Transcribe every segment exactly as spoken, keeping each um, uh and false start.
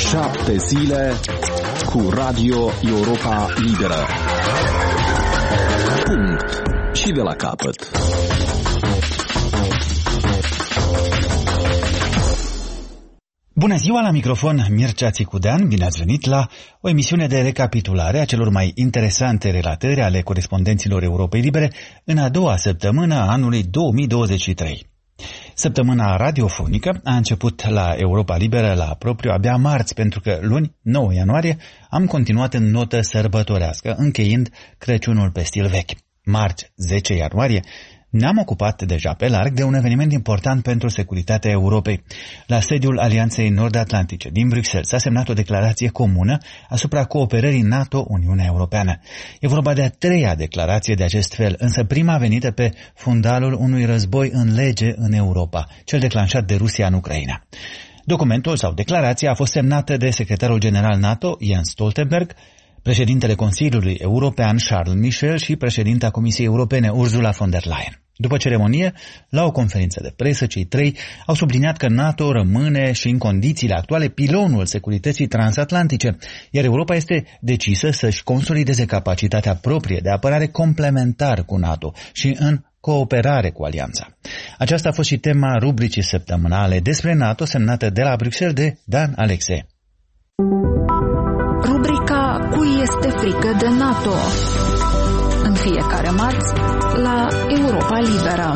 Șapte zile cu Radio Europa Liberă. Punct. Și de la capăt. Bună ziua, la microfon Mircea Țicudean, bine ați venit la o emisiune de recapitulare a celor mai interesante relatări ale corespondenților Europei Libere în a doua săptămână a anului două mii douăzeci și trei. Săptămâna radiofonică a început la Europa Liberă la propriu abia marți, pentru că luni, nouă ianuarie, am continuat în notă sărbătorească, încheind Crăciunul pe stil vechi. Marți, zece ianuarie, ne-am ocupat deja pe larg de un eveniment important pentru securitatea Europei. La sediul Alianței Nord-Atlantice din Bruxelles s-a semnat o declarație comună asupra cooperării NATO-Uniunea Europeană. E vorba de a treia declarație de acest fel, însă prima venită pe fundalul unui război în lege în Europa, cel declanșat de Rusia în Ucraina. Documentul sau declarația a fost semnată de secretarul general NATO, Jens Stoltenberg, președintele Consiliului European Charles Michel și președinta Comisiei Europene Ursula von der Leyen. După ceremonie, la o conferință de presă, cei trei au subliniat că NATO rămâne și în condițiile actuale pilonul securității transatlantice, iar Europa este decisă să-și consolideze capacitatea proprie de apărare complementar cu NATO și în cooperare cu alianța. Aceasta a fost și tema rubricii săptămânale despre NATO semnată de la Bruxelles de Dan Alexe. Rubrica Cui este frică de NATO? În fiecare marți la Europa Liberă.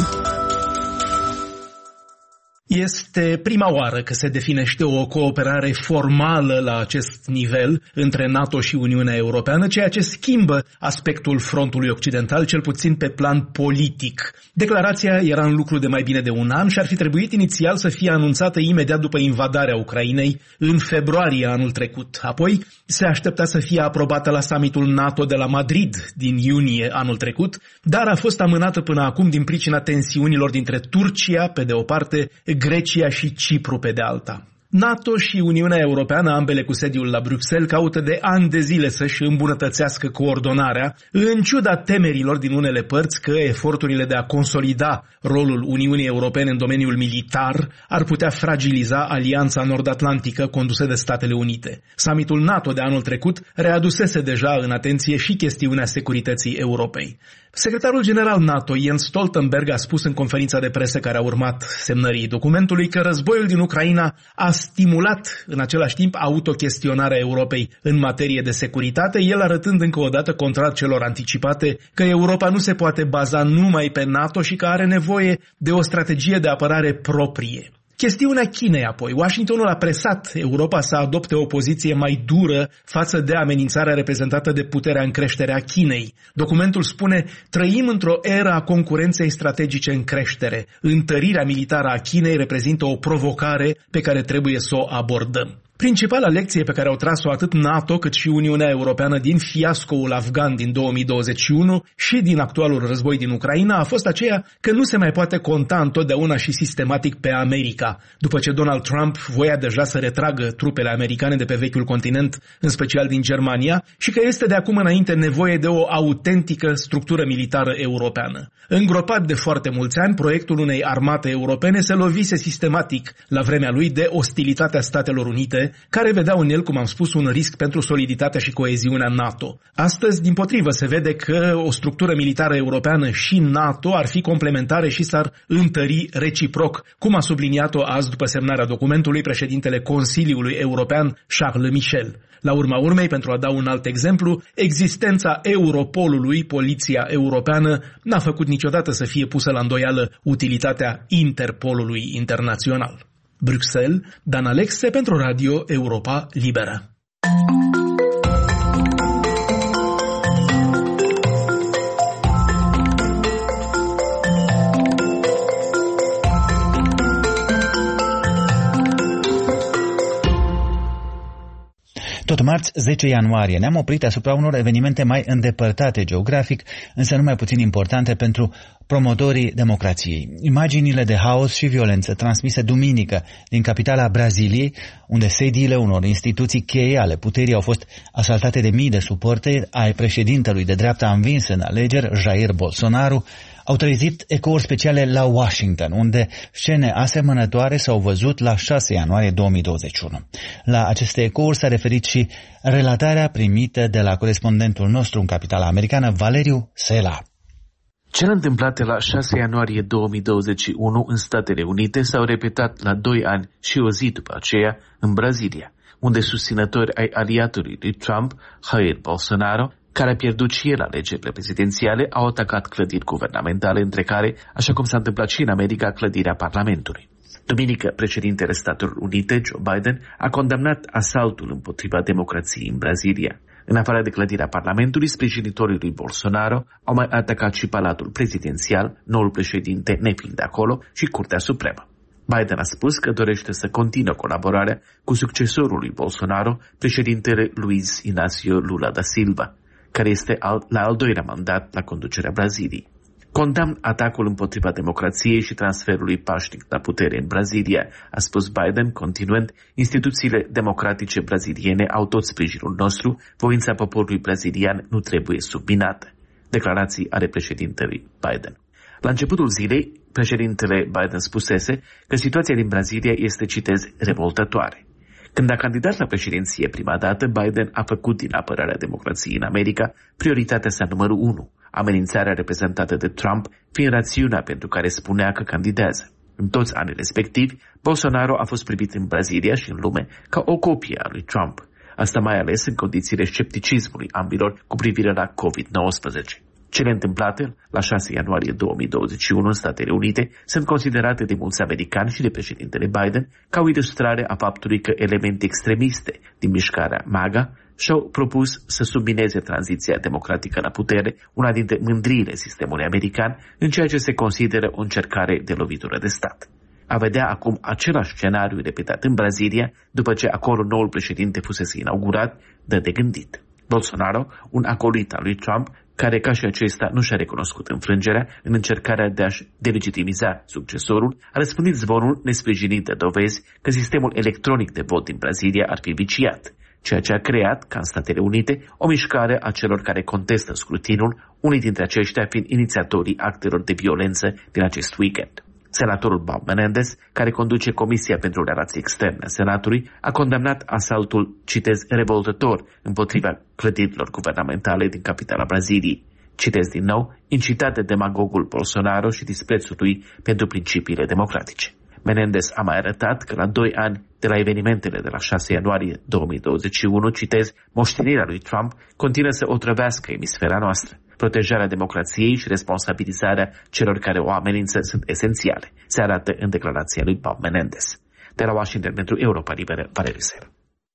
Este prima oară că se definește o cooperare formală la acest nivel între NATO și Uniunea Europeană, ceea ce schimbă aspectul frontului occidental, cel puțin pe plan politic. Declarația era în lucru de mai bine de un an și ar fi trebuit inițial să fie anunțată imediat după invadarea Ucrainei în februarie anul trecut. Apoi se aștepta să fie aprobată la summitul NATO de la Madrid din iunie anul trecut, dar a fost amânată până acum din pricina tensiunilor dintre Turcia, pe de o parte, Grecia și Cipru pe de alta. NATO și Uniunea Europeană, ambele cu sediul la Bruxelles, caută de ani de zile să-și îmbunătățească coordonarea, în ciuda temerilor din unele părți că eforturile de a consolida rolul Uniunii Europene în domeniul militar ar putea fragiliza Alianța Nord-Atlantică condusă de Statele Unite. Summitul NATO de anul trecut readusese deja în atenție și chestiunea securității Europei. Secretarul general NATO, Jens Stoltenberg, a spus în conferința de presă care a urmat semnării documentului că războiul din Ucraina a stimulat în același timp autochestionarea Europei în materie de securitate, el arătând încă o dată, contrar celor anticipate, că Europa nu se poate baza numai pe NATO și că are nevoie de o strategie de apărare proprie. Chestiunea Chinei apoi. Washingtonul a presat Europa să adopte o poziție mai dură față de amenințarea reprezentată de puterea în creștere a Chinei. Documentul spune: trăim într-o eră a concurenței strategice în creștere. Întărirea militară a Chinei reprezintă o provocare pe care trebuie să o abordăm. Principala lecție pe care au tras-o atât NATO cât și Uniunea Europeană din fiascoul afgan din două mii douăzeci și unu și din actualul război din Ucraina a fost aceea că nu se mai poate conta întotdeauna și sistematic pe America, după ce Donald Trump voia deja să retragă trupele americane de pe vechiul continent, în special din Germania, și că este de acum înainte nevoie de o autentică structură militară europeană. Îngropat de foarte mulți ani, proiectul unei armate europene se lovise sistematic la vremea lui de ostilitatea Statelor Unite, care vedeau în el, cum am spus, un risc pentru soliditatea și coeziunea NATO. Astăzi, dimpotrivă, se vede că o structură militară europeană și NATO ar fi complementare și s-ar întări reciproc, cum a subliniat-o azi după semnarea documentului președintele Consiliului European Charles Michel. La urma urmei, pentru a da un alt exemplu, existența Europolului, Poliția Europeană, n-a făcut niciodată să fie pusă la îndoială utilitatea Interpolului internațional. Bruxelles, Dan Alexe pentru Radio Europa Liberă. Tot marți, zece ianuarie, ne-am oprit asupra unor evenimente mai îndepărtate geografic, însă nu mai puțin importante pentru promotorii democrației. Imaginile de haos și violență transmise duminică din capitala Braziliei, unde sediile unor instituții cheie ale puterii au fost asaltate de mii de suporteri ai președintelui de dreapta învins în alegeri, Jair Bolsonaro, Au trezit ecouri speciale la Washington, unde scene asemănătoare s-au văzut la șase ianuarie două mii douăzeci și unu. La aceste ecouri s-a referit și relatarea primită de la corespondentul nostru în capitala americană, Valeriu Sela. Cele întâmplate la șase ianuarie două mii douăzeci și unu în Statele Unite s-au repetat la doi ani și o zi după aceea în Brazilia, unde susținători ai aliatului lui Trump, Jair Bolsonaro, care a pierdut și el alegerile prezidențiale, au atacat clădiri guvernamentale, între care, așa cum s-a întâmplat și în America, clădirea Parlamentului. Duminică, președintele Statelor Unite, Joe Biden, a condamnat asaltul împotriva democrației în Brazilia. În afară de clădirea Parlamentului, sprijinitorii lui Bolsonaro au mai atacat și Palatul Prezidențial, noul președinte nefiind de acolo, și Curtea Supremă. Biden a spus că dorește să continue colaborarea cu succesorul lui Bolsonaro, președintele Luiz Inácio Lula da Silva, care este al, la al doilea mandat la conducerea Braziliei. Condamn atacul împotriva democrației și transferului pașnic la putere în Brazilia, a spus Biden, continuând, instituțiile democratice braziliene au tot sprijinul nostru, voința poporului brazilian nu trebuie subminată. Declarații ale președintelui Biden. La începutul zilei, președintele Biden spusese că situația din Brazilia este, citez, revoltătoare. Când a candidat la președinție prima dată, Biden a făcut din apărarea democrației în America prioritatea sa numărul unu, amenințarea reprezentată de Trump fiind rațiunea pentru care spunea că candidează. În toți anii respectivi, Bolsonaro a fost privit în Brazilia și în lume ca o copie a lui Trump, asta mai ales în condițiile scepticismului ambilor cu privire la covid nouăsprezece. Cele întâmplate la șase ianuarie două mii douăzeci și unu în Statele Unite sunt considerate de mulți americani și de președintele Biden ca o ilustrare a faptului că elemente extremiste din mișcarea MAGA și-au propus să submineze tranziția democratică la putere, una dintre mândriile sistemului american, în ceea ce se consideră o încercare de lovitură de stat. A vedea acum același scenariu repetat în Brazilia, după ce acolo noul președinte fusese inaugurat, dă de gândit. Bolsonaro, un acolit al lui Trump, care ca și acesta nu și-a recunoscut înfrângerea în încercarea de a-și delegitimiza succesorul, a răspândit zvonul nesprijinit de dovezi că sistemul electronic de vot din Brazilia ar fi viciat, ceea ce a creat, ca în Statele Unite, o mișcare a celor care contestă scrutinul, unii dintre aceștia fiind inițiatorii actelor de violență din acest weekend. Senatorul Bob Menendez, care conduce Comisia pentru Relații Externe a Senatului, a condamnat asaltul, citez, revoltător împotriva clădirilor guvernamentale din capitala Braziliei. Citez din nou, incitat de demagogul Bolsonaro și disprețul lui pentru principiile democratice. Menendez a mai arătat că la doi ani de la evenimentele de la șase ianuarie două mii douăzeci și unu, citez, moștenirea lui Trump continuă să otrăvească emisfera noastră. Protejarea democrației și responsabilizarea celor care o amenință sunt esențiale, se arată în declarația lui Bob Menendez. De la Washington pentru Europa Liberă, Valeriu Sela.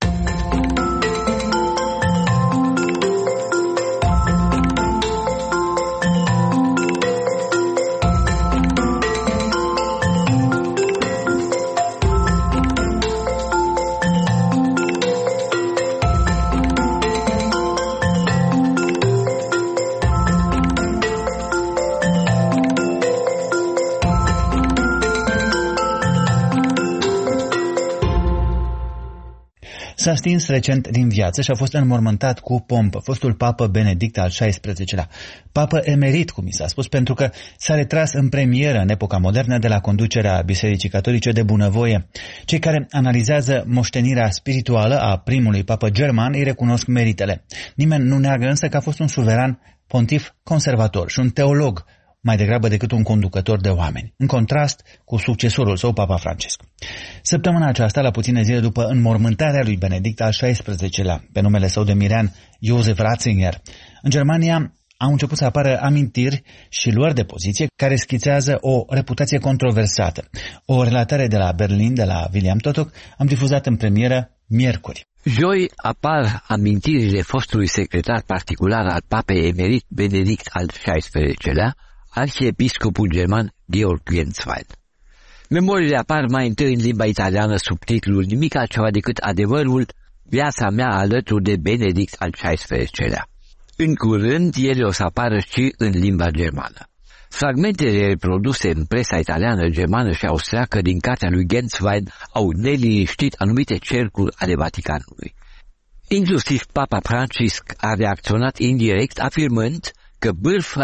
S-a stins recent din viață și a fost înmormântat cu pompă fostul papă Benedict al șaisprezecelea, papă emerit, cum mi s-a spus, pentru că s-a retras în premieră în epoca modernă de la conducerea Bisericii Catolice de bunăvoie. Cei care analizează moștenirea spirituală a primului papă german îi recunosc meritele. Nimeni nu neagă însă că a fost un suveran pontif conservator și un teolog, mai degrabă decât un conducător de oameni, în contrast cu succesorul său, Papa Francesc. Săptămâna aceasta, la puține zile după înmormântarea lui Benedict al șaisprezecelea, pe numele său de mirean Josef Ratzinger, în Germania au început să apară amintiri și luări de poziție care schițează o reputație controversată. O relatare de la Berlin, de la William Totok, am difuzat în premieră miercuri. Joi apar amintirile fostului secretar particular al papei emerit Benedict al șaisprezecelea, arhiepiscopul german Georg Genswein. Memoriile apar mai întâi în limba italiană sub titlul Nimic altceva decât adevărul, viața mea alături de Benedict al șaisprezecelea. În curând, ele o să apară și în limba germană. Fragmentele reproduse în presa italiană, germană și austriacă din cartea lui Genswein au neliniștit anumite cercuri ale Vaticanului. Inclusiv Papa Francisc a reacționat indirect, afirmând că bârfa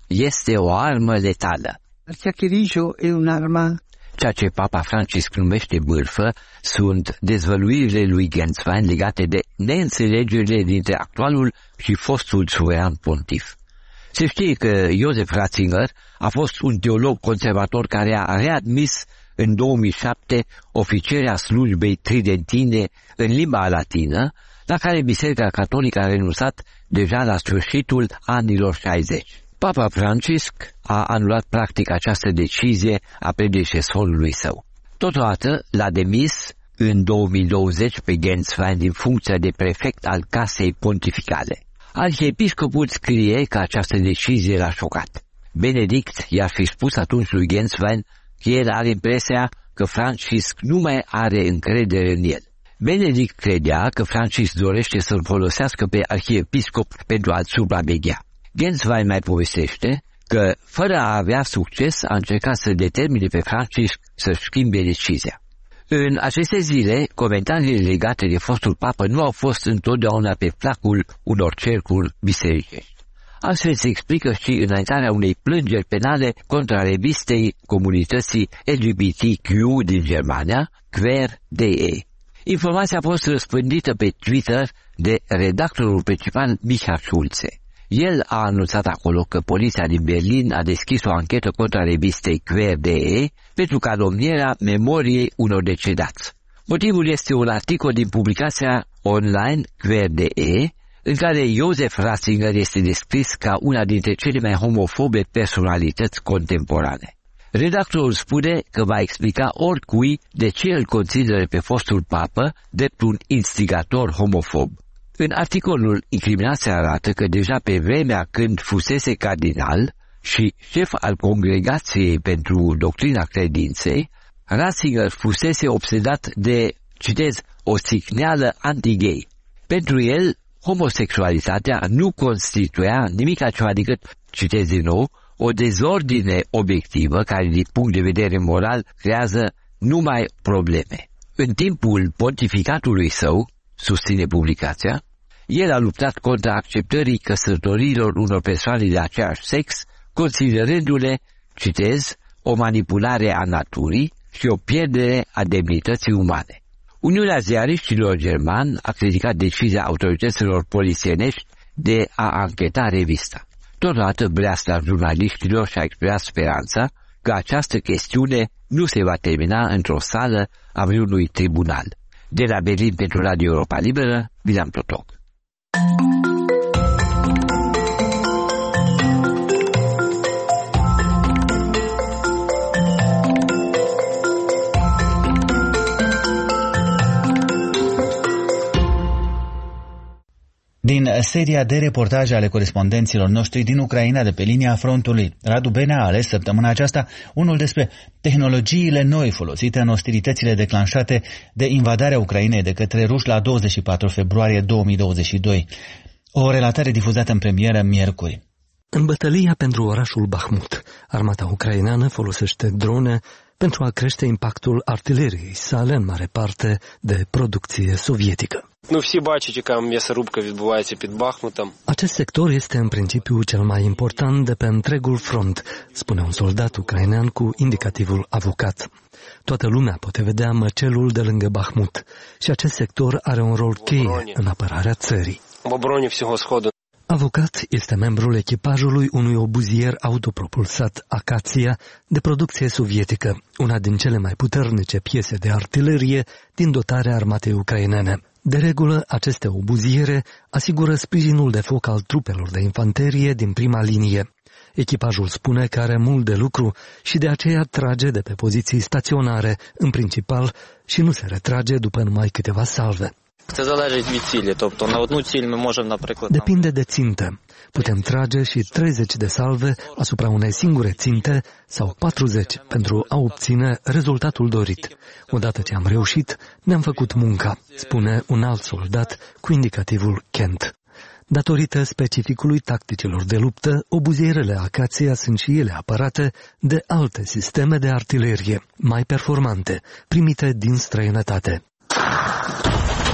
este o armă letală. Il sacrificio è un'arma. Ceea ce Papa Francisc numește bârfă sunt dezvăluirile lui Genswein legate de neînțelegerile dintre actualul și fostul suveran pontif. Se știe că Josef Ratzinger a fost un teolog conservator care a readmis în două mii șapte oficierea slujbei tridentine în limba latină, la care Biserica Catolică a renunțat deja la sfârșitul anilor șaizeci. Papa Francisc a anulat practic această decizie a predecesorului său. Totodată l-a demis în două mii douăzeci pe Genswein din funcția de prefect al Casei Pontificale. Arhiepiscopul scrie că această decizie l-a șocat. Benedict i-a fi spus atunci lui Genswein că el are impresia că Francisc nu mai are încredere în el. Benedict credea că Francisc dorește să-l folosească pe arhiepiscop pentru a-l supraveghea. Genswein mai povestește că, fără a avea succes, a încercat să determine pe Francisc să schimbe decizia. În aceste zile, comentariile legate de fostul papă nu au fost întotdeauna pe placul unor cercuri bisericești. Astfel se explică și înaintarea unei plângeri penale contra revistei comunității L G B T Q din Germania, Queer D E. Informația a fost răspândită pe Twitter de redactorul principal Michael Schulze. El a anunțat acolo că poliția din Berlin a deschis o anchetă contra revistei Queer D E pentru calomnierea memoriei unor decedați. Motivul este un articol din publicația online Queer D E, în care Josef Ratzinger este descris ca una dintre cele mai homofobe personalități contemporane. Redactorul spune că va explica oricui de ce îl consideră pe fostul papă drept un instigator homofob. În articolul, incriminația arată că deja pe vremea când fusese cardinal și șef al Congregației pentru Doctrina Credinței, Ratzinger fusese obsedat de, citez, o sicneală anti-gay. Pentru el, homosexualitatea nu constituia nimic altceva decât, citez din nou, o dezordine obiectivă care, din punct de vedere moral, creează numai probleme. În timpul pontificatului său, susține publicația, el a luptat contra acceptării căsătorilor unor persoane de același sex, considerându-le, citez, o manipulare a naturii și o pierdere a demnității umane. Uniunea Ziariștilor German a criticat decizia autorităților polițienești de a ancheta revista. Totodată breasla jurnaliștilor și-a exprimat speranța că această chestiune nu se va termina într-o sală a vreunui tribunal. De la Berlin pentru Radio Europa Liberă, William Totoc. Din seria de reportaje ale corespondenților noștri din Ucraina de pe linia frontului, Radu Bene a ales săptămâna aceasta unul despre tehnologiile noi folosite în ostilitățile declanșate de invadarea Ucrainei de către ruși la douăzeci și patru februarie două mii douăzeci și doi. O relatare difuzată în premieră miercuri. În bătălia pentru orașul Bahmut, armata ucraineană folosește drone pentru a crește impactul artileriei sale, în mare parte de producție sovietică. Nu всі бачать, яка м'ясорубка відбувається під Бахмутом. Acest sector este în principiu cel mai important de pe întregul front, spune un soldat ucrainean cu indicativul avocat. Toată lumea poate vedea măcelul de lângă Bahmut și acest sector are un rol cheie în apărarea țării. В обороні всього Сходу. Avocat este membrul echipajului unui obuzier autopropulsat Acația de producție sovietică, una din cele mai puternice piese de artilerie din dotarea armatei ucrainene. De regulă, aceste obuziere asigură sprijinul de foc al trupelor de infanterie din prima linie. Echipajul spune că are mult de lucru și de aceea trage de pe poziții staționare, în principal, și nu se retrage după numai câteva salve. Depinde de țintă. Putem trage și treizeci de salve asupra unei singure ținte sau patruzeci pentru a obține rezultatul dorit. Odată ce am reușit, ne-am făcut munca, spune un alt soldat cu indicativul Kent. Datorită specificului tacticilor de luptă, obuzierele Acația sunt și ele apărate de alte sisteme de artilerie, mai performante, primite din străinătate.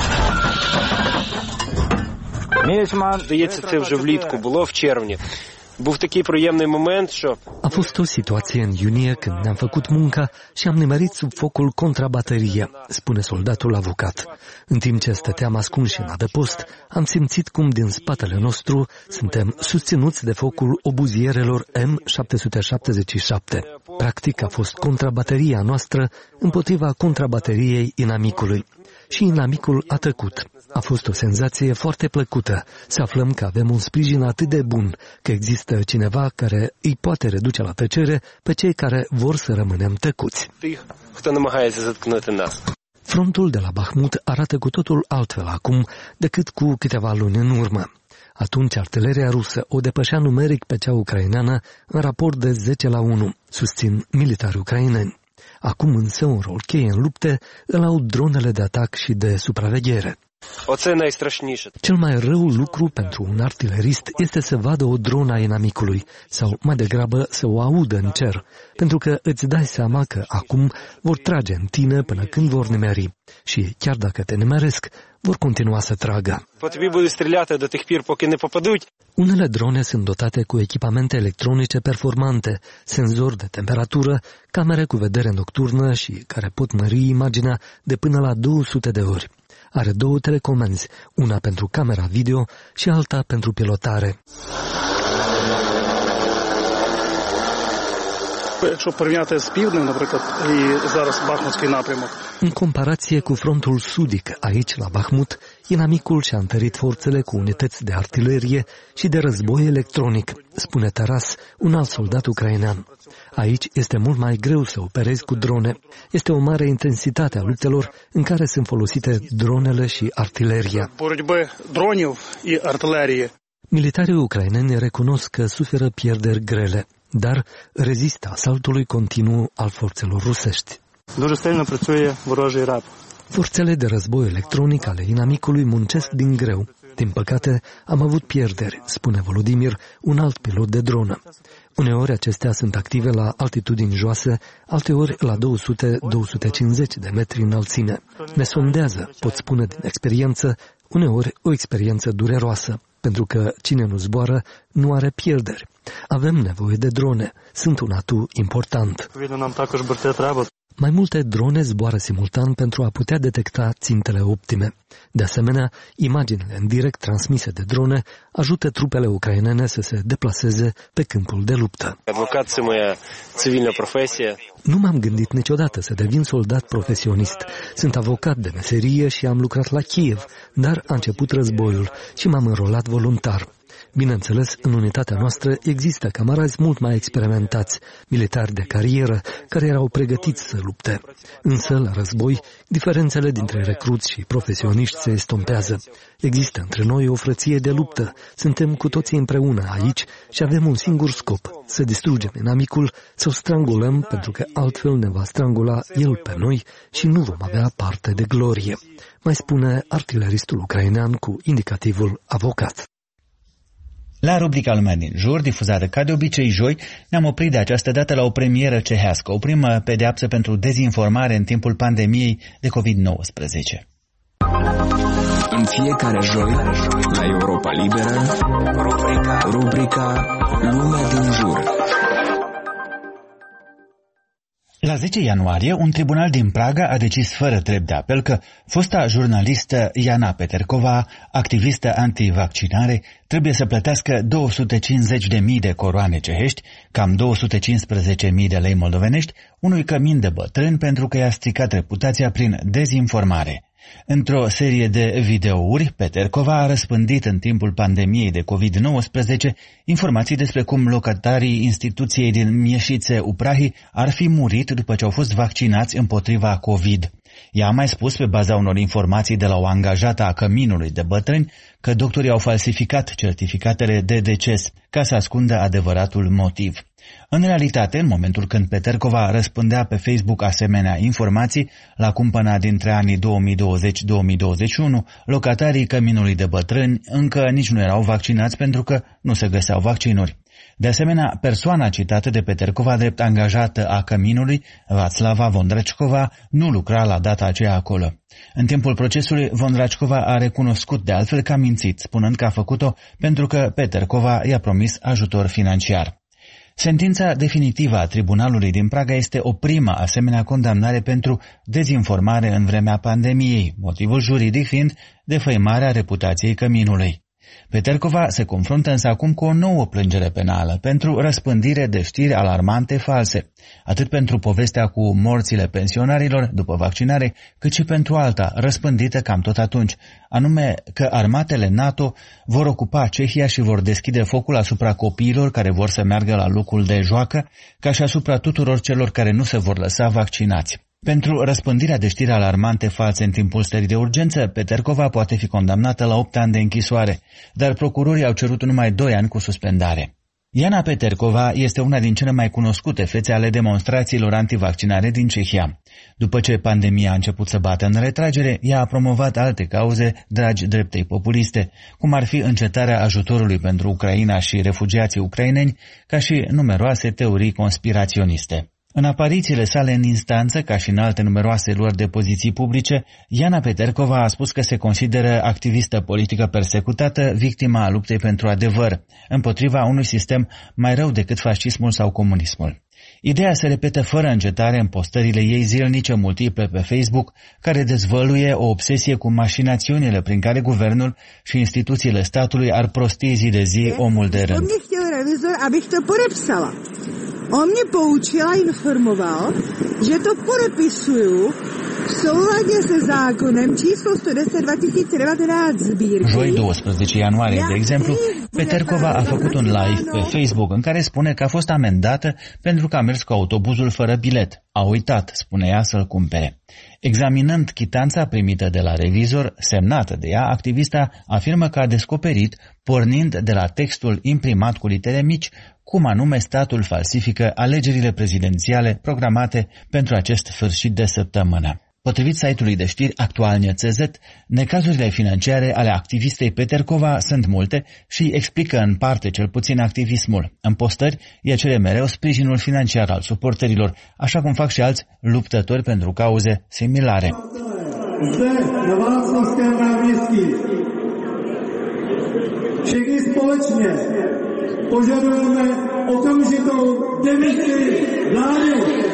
Здається, це вже влітку було в червні. A fost o situație în iunie când ne-am făcut munca și am nimerit sub focul contrabaterie, spune soldatul avocat. În timp ce stăteam ascunși în adăpost, am simțit cum din spatele nostru suntem susținuți de focul obuzierelor M șapte sute șaptezeci și șapte. Practic a fost contrabateria noastră împotriva contrabateriei inamicului. Și inamicul a tăcut. A fost o senzație foarte plăcută să aflăm că avem un sprijin atât de bun, că există cineva care îi poate reduce la tăcere pe cei care vor să rămânem tăcuți. Frontul de la Bahmut arată cu totul altfel acum decât cu câteva luni în urmă. Atunci artileria rusă o depășea numeric pe cea ucraineană în raport de zece la unu, susțin militari ucraineni. Acum însă un rol cheie în lupte îl au dronele de atac și de supraveghere. Cel mai rău lucru pentru un artilerist este să vadă o dronă a inamicului sau mai degrabă să o audă în cer, pentru că îți dai seama că acum vor trage în tine până când vor nimeri și chiar dacă te nimeresc, vor continua să tragă. Unele drone sunt dotate cu echipamente electronice performante, senzori de temperatură, camere cu vedere nocturnă și care pot mări imaginea de până la două sute de ori. Are două telecomenzi, una pentru camera video și alta pentru pilotare. În comparație cu frontul sudic, aici la Bahmut, inamicul și-a întărit forțele cu unități de artilerie și de război electronic, spune Taras, un alt soldat ucrainean. Aici este mult mai greu să operezi cu drone. Este o mare intensitate a luptelor în care sunt folosite dronele și artileria. Militarii ucraineni recunosc că suferă pierderi grele, dar rezistă asaltului continuu al forțelor rusești. Forțele de război electronic ale inamicului muncesc din greu. Din păcate, am avut pierderi, spune Volodimir, un alt pilot de dronă. Uneori acestea sunt active la altitudini joase, alteori la două sute - două sute cincizeci de metri înălțime. Ne sondează, pot spune din experiență, uneori o experiență dureroasă, pentru că cine nu zboară nu are pierderi. Avem nevoie de drone, sunt un atu important. Mai multe drone zboară simultan pentru a putea detecta țintele optime. De asemenea, imaginile în direct transmise de drone ajută trupele ucrainene să se deplaseze pe câmpul de luptă. Nu m-am gândit niciodată să devin soldat profesionist. Sunt avocat de meserie și am lucrat la Kiev, dar a început războiul și m-am înrolat voluntar. Bineînțeles, în unitatea noastră există camarazi mult mai experimentați, militari de carieră, care erau pregătiți să lupte. Însă, la război, diferențele dintre recruți și profesioniști se estompează. Există între noi o frăție de luptă, suntem cu toții împreună aici și avem un singur scop, să distrugem inamicul, să o strangulăm, pentru că altfel ne va strangula el pe noi și nu vom avea parte de glorie, mai spune artileristul ucrainean cu indicativul avocat. La rubrica Lumea din Jur, difuzată ca de obicei joi, ne-am oprit de această dată la o premieră cehească, o primă pedeapsă pentru dezinformare în timpul pandemiei de covid nouăsprezece. În fiecare joi, la Europa Liberă, rubrica, rubrica Lumea din Jur. La zece ianuarie, un tribunal din Praga a decis fără drept de apel că fosta jurnalistă Jana Peterkova, activistă antivaccinare, trebuie să plătească două sute cincizeci de mii de coroane cehești, cam două sute cincisprezece mii de lei moldovenești, unui cămin de bătrân pentru că i-a stricat reputația prin dezinformare. Într-o serie de videouri, Peterkova a răspândit în timpul pandemiei de covid nouăsprezece informații despre cum locatarii instituției din Mieșițe Uprahi ar fi murit după ce au fost vaccinați împotriva COVID. Ea a mai spus, pe baza unor informații de la o angajată a căminului de bătrâni, că doctorii au falsificat certificatele de deces ca să ascundă adevăratul motiv. În realitate, în momentul când Peterkova răspândea pe Facebook asemenea informații, la cumpăna dintre anii două mii douăzeci - două mii douăzeci și unu, locatarii căminului de bătrâni încă nici nu erau vaccinați pentru că nu se găseau vaccinuri. De asemenea, persoana citată de Peterkova drept angajată a căminului, Václava Vondracova, nu lucra la data aceea acolo. În timpul procesului, Vondracova a recunoscut de altfel că a mințit, spunând că a făcut-o pentru că Peterkova i-a promis ajutor financiar. Sentința definitivă a tribunalului din Praga este o primă asemenea condamnare pentru dezinformare în vremea pandemiei, motivul juridic fiind defăimarea reputației căminului. Peterkova se confruntă însă acum cu o nouă plângere penală pentru răspândire de știri alarmante false, atât pentru povestea cu morțile pensionarilor după vaccinare, cât și pentru alta, răspândită cam tot atunci, anume că armatele NATO vor ocupa Cehia și vor deschide focul asupra copiilor care vor să meargă la locul de joacă, ca și asupra tuturor celor care nu se vor lăsa vaccinați. Pentru răspândirea de știri alarmante false în timpul stării de urgență, Peterkova poate fi condamnată la opt ani de închisoare, dar procurorii au cerut numai doi ani cu suspendare. Iana Peterkova este una din cele mai cunoscute fețe ale demonstrațiilor antivaccinare din Cehia. După ce pandemia a început să bată în retragere, ea a promovat alte cauze dragi dreptei populiste, cum ar fi încetarea ajutorului pentru Ucraina și refugiații ucraineni, ca și numeroase teorii conspiraționiste. În aparițiile sale în instanță, ca și în alte numeroase luări de poziții publice, Iana Peterkova a spus că se consideră activistă politică persecutată, victima a luptei pentru adevăr, împotriva unui sistem mai rău decât fascismul sau comunismul. Ideea se repetă fără încetare în postările ei zilnice multiple pe Facebook, care dezvăluie o obsesie cu mașinațiunile prin care guvernul și instituțiile statului ar prosti zi de zi omul de rând. On mě poučil a informoval, že to podepisuju v souladě se zákonem číslo sto deset dva tisíce devatenáct sbírky. Joi doisprezece ianuarie, de exemplu, Peterkova a făcut un live pe Facebook în care spune că a fost amendată pentru că a mers cu autobuzul fără bilet. A uitat, spune ea, să-l cumpere. Examinând chitanța primită de la revizor, semnată de ea, activista afirmă că a descoperit, pornind de la textul imprimat cu litere mici, cum anume statul falsifică alegerile prezidențiale programate pentru acest sfârșit de săptămână. Potrivit site-ului de știri Actualnie punct c z, necazurile financiare ale activistei Peterkova sunt multe și explică în parte cel puțin activismul. În postări, ea cere mereu sprijinul financiar al suporterilor, așa cum fac și alți luptători pentru cauze similare. Požadujeme okamžitou demisi vlády.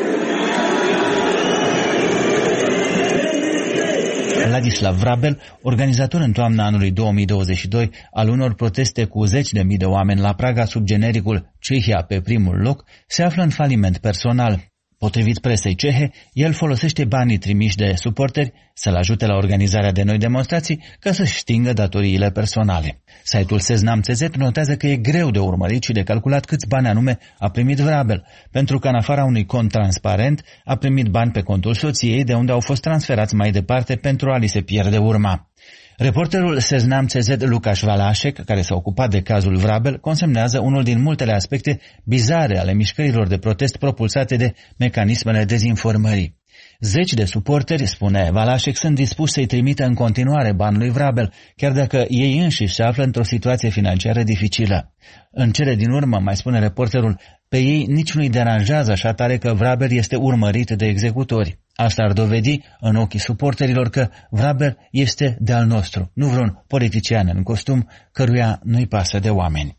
Ladislav Vrabel, organizator în toamna anului două mii douăzeci și doi al unor proteste cu zeci de mii de oameni la Praga sub genericul Cehia pe primul loc, se află în faliment personal. Potrivit presei cehe, el folosește banii trimiși de suporteri să-l ajute la organizarea de noi demonstrații ca să-și stingă datoriile personale. Site-ul Seznam punct c z notează că e greu de urmărit și de calculat câți bani anume a primit Vrabel, pentru că în afara unui cont transparent a primit bani pe contul soției, de unde au fost transferați mai departe pentru a li se pierde urma. Reporterul Seznam punct c z Lukáš Valášek, care s-a ocupat de cazul Vrabel, consemnează unul din multele aspecte bizare ale mișcărilor de protest propulsate de mecanismele dezinformării. Zeci de suporteri, spune Valášek, sunt dispuși să-i trimită în continuare bani lui Vrabel, chiar dacă ei înșiși se află într-o situație financiară dificilă. În cele din urmă, mai spune reporterul, pe ei nici nu-i deranjează așa tare că Vrabel este urmărit de executori. Asta ar dovedi în ochii suporterilor că Vrabel este de-al nostru, nu vreun politician în costum căruia nu-i pasă de oameni.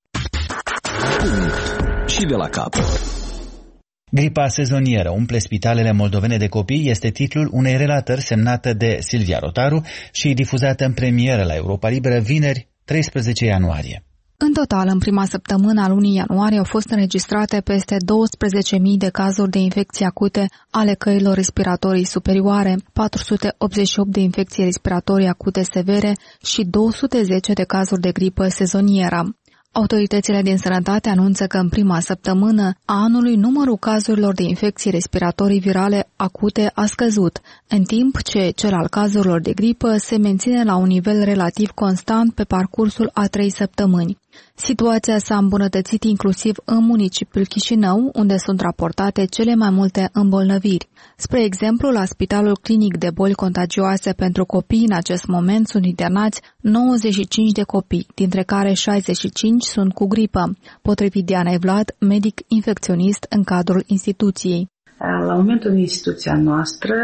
Și de la capăt. Gripa sezonieră umple spitalele moldovene de copii este titlul unei relatări semnată de Silvia Rotaru și difuzată în premieră la Europa Liberă vineri, treisprezece ianuarie. În total, în prima săptămână a lunii ianuarie au fost înregistrate peste douăsprezece mii de cazuri de infecții acute ale căilor respiratorii superioare, patru sute optzeci și opt de infecții respiratorii acute severe și două sute zece de cazuri de gripă sezonieră. Autoritățile din sănătate anunță că în prima săptămână a anului numărul cazurilor de infecții respiratorii virale acute a scăzut, în timp ce cel al cazurilor de gripă se menține la un nivel relativ constant pe parcursul a trei săptămâni. Situația s-a îmbunătățit inclusiv în municipiul Chișinău, unde sunt raportate cele mai multe îmbolnăviri. Spre exemplu, la Spitalul Clinic de Boli Contagioase pentru Copii în acest moment sunt internați nouăzeci și cinci de copii, dintre care șaizeci și cinci sunt cu gripă, potrivit Dianei Vlad, medic infecționist în cadrul instituției. La momentul în instituția noastră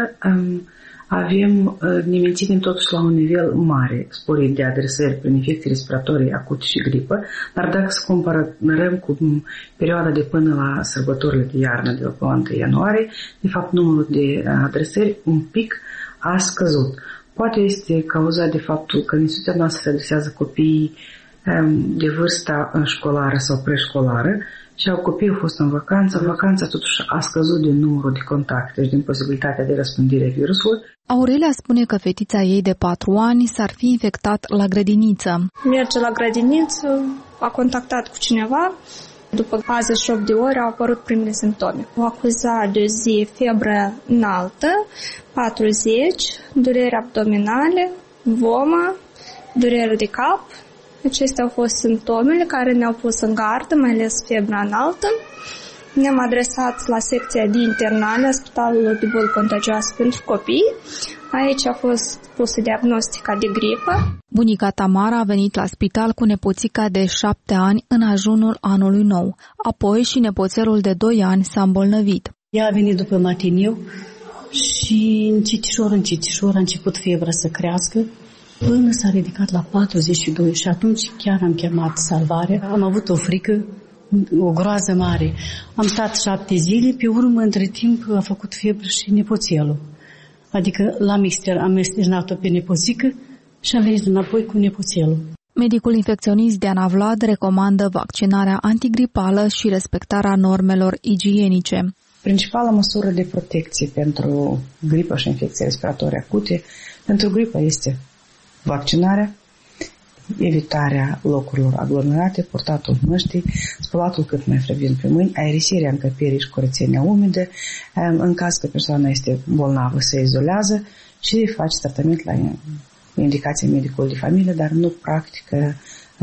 avem, ne menținem totuși la un nivel mare sporit de adresări prin infecții respiratorii acute și gripă, dar dacă să comparăm cu perioada de până la sărbătorile de iarnă de la întâi ianuarie, de fapt numărul de adresări un pic a scăzut. Poate este cauzat de faptul că instituția noastră se adresează copiii de vârsta școlară sau preșcolară și au copiii au fost în vacanță. Vacanța totuși a scăzut din numărul de contacte și din posibilitatea de răspândire a virusului. Aurelia spune că fetița ei de patru ani s-ar fi infectat la grădiniță. Merge la grădiniță, a contactat cu cineva. După patruzeci și opt de ore au apărut primele simptome. O acuzat de zi febră înaltă, patruzeci, dureri abdominale, vomă, durere de cap. Acestea au fost simptomele care ne-au pus în gardă, mai ales febra înaltă. Ne-am adresat la secția de internare a Spitalului de Boli Contagioase pentru Copii. Aici a fost pusă diagnostica de gripă. Bunica Tamara a venit la spital cu nepoțica de șapte ani în ajunul anului nou. Apoi și nepoțelul de doi ani s-a îmbolnăvit. Ea a venit după matineu și încetișor, încetișor a început febra să crească, până s-a ridicat la patruzeci și doi și atunci chiar am chemat salvare. Am avut o frică, o groază mare. Am stat șapte zile, pe urmă, între timp, a făcut febră și nepoțelul. Adică l-am extern, am externat-o pe nepoțică și am venit înapoi cu nepoțelul. Medicul infecționist Diana Vlad recomandă vaccinarea antigripală și respectarea normelor igienice. Principala măsură de protecție pentru gripă și infecții respiratorii acute, pentru gripă este vaccinarea, evitarea locurilor aglomerate, purtatul măștii, spălatul cât mai frecvent pe mâini, aerisirea încăperii și curățenia umede, în caz că persoana este bolnavă se izolează și face tratament la indicație medicului de familie, dar nu practică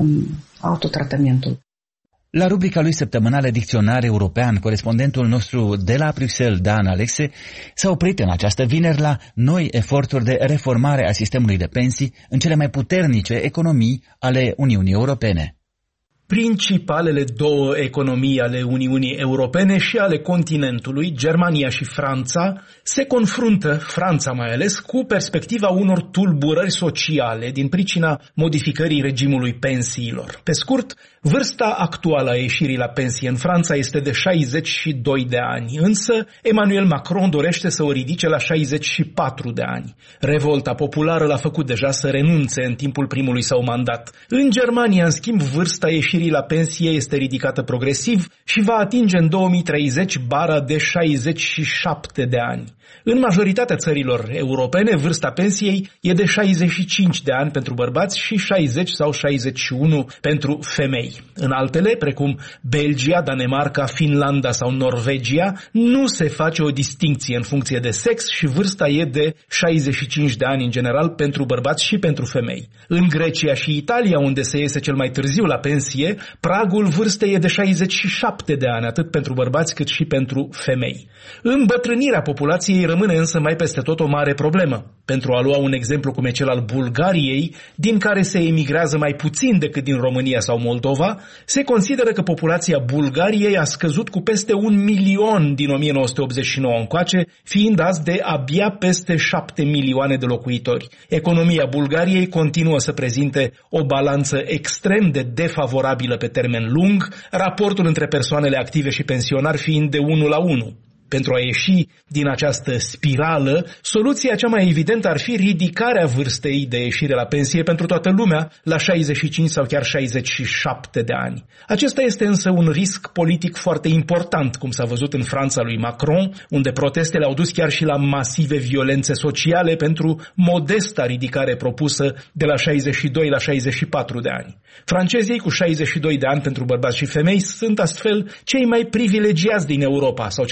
autotratamentul. La rubrica lui săptămânală Dicționar European, corespondentul nostru de la Bruxelles, Dan Alexe, s-a oprit în această vineri la noi eforturi de reformare a sistemului de pensii în cele mai puternice economii ale Uniunii Europene. Principalele două economii ale Uniunii Europene și ale continentului, Germania și Franța, se confruntă, Franța mai ales, cu perspectiva unor tulburări sociale din pricina modificării regimului pensiilor. Pe scurt, vârsta actuală a ieșirii la pensie în Franța este de șaizeci și doi de ani, însă Emmanuel Macron dorește să o ridice la șaizeci și patru de ani. Revolta populară l-a făcut deja să renunțe în timpul primului său mandat. În Germania, în schimb, vârsta ieșirii la pensie este ridicată progresiv și va atinge în două mii treizeci bara de șaizeci și șapte de ani. În majoritatea țărilor europene, vârsta pensiei e de șaizeci și cinci de ani pentru bărbați și șaizeci sau șaizeci și unu pentru femei. În altele, precum Belgia, Danemarca, Finlanda sau Norvegia, nu se face o distincție în funcție de sex și vârsta e de șaizeci și cinci de ani în general pentru bărbați și pentru femei. În Grecia și Italia, unde se iese cel mai târziu la pensie, pragul vârstei e de șaizeci și șapte de ani, atât pentru bărbați cât și pentru femei. Îmbătrânirea populației rămâne însă mai peste tot o mare problemă. Pentru a lua un exemplu cum e cel al Bulgariei, din care se emigrează mai puțin decât din România sau Moldova, se consideră că populația Bulgariei a scăzut cu peste un milion din o mie nouă sute optzeci și nouă încoace, fiind azi de abia peste șapte milioane de locuitori. Economia Bulgariei continuă să prezinte o balanță extrem de defavorabilă pe termen lung, raportul între persoanele active și pensionari fiind de unu la unu. Pentru a ieși din această spirală, soluția cea mai evidentă ar fi ridicarea vârstei de ieșire la pensie pentru toată lumea la șaizeci și cinci sau chiar șaizeci și șapte de ani. Acesta este însă un risc politic foarte important, cum s-a văzut în Franța lui Macron, unde protestele au dus chiar și la masive violențe sociale pentru modesta ridicare propusă de la șaizeci și doi la șaizeci și patru de ani. Francezii cu șaizeci și doi de ani pentru bărbați și femei sunt astfel cei mai privilegiați din Europa, sau cel puțin din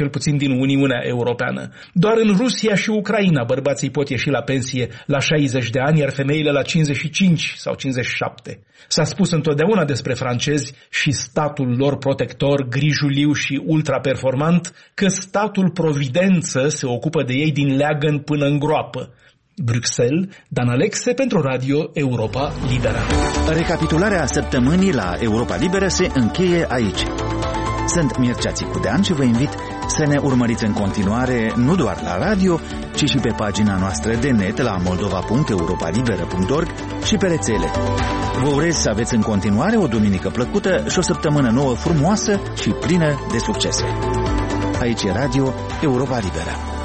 din Uniunea Europeană. Doar în Rusia și Ucraina bărbații pot ieși la pensie la șaizeci de ani, iar femeile la cincizeci și cinci sau cincizeci și șapte. S-a spus întotdeauna despre francezi și statul lor protector, grijuliu și ultraperformant, că statul providență se ocupă de ei din leagăn până în groapă. Bruxelles, Dan Alexe pentru Radio Europa Liberă. Recapitularea săptămânii la Europa Liberă se încheie aici. Sunt Mircea Țicudean și vă invit să ne urmăriți în continuare nu doar la radio, ci și pe pagina noastră de net la moldova punct europa liberă punct org și pe rețele. Vă urez să aveți în continuare o duminică plăcută și o săptămână nouă frumoasă și plină de succese. Aici e Radio Europa Liberă.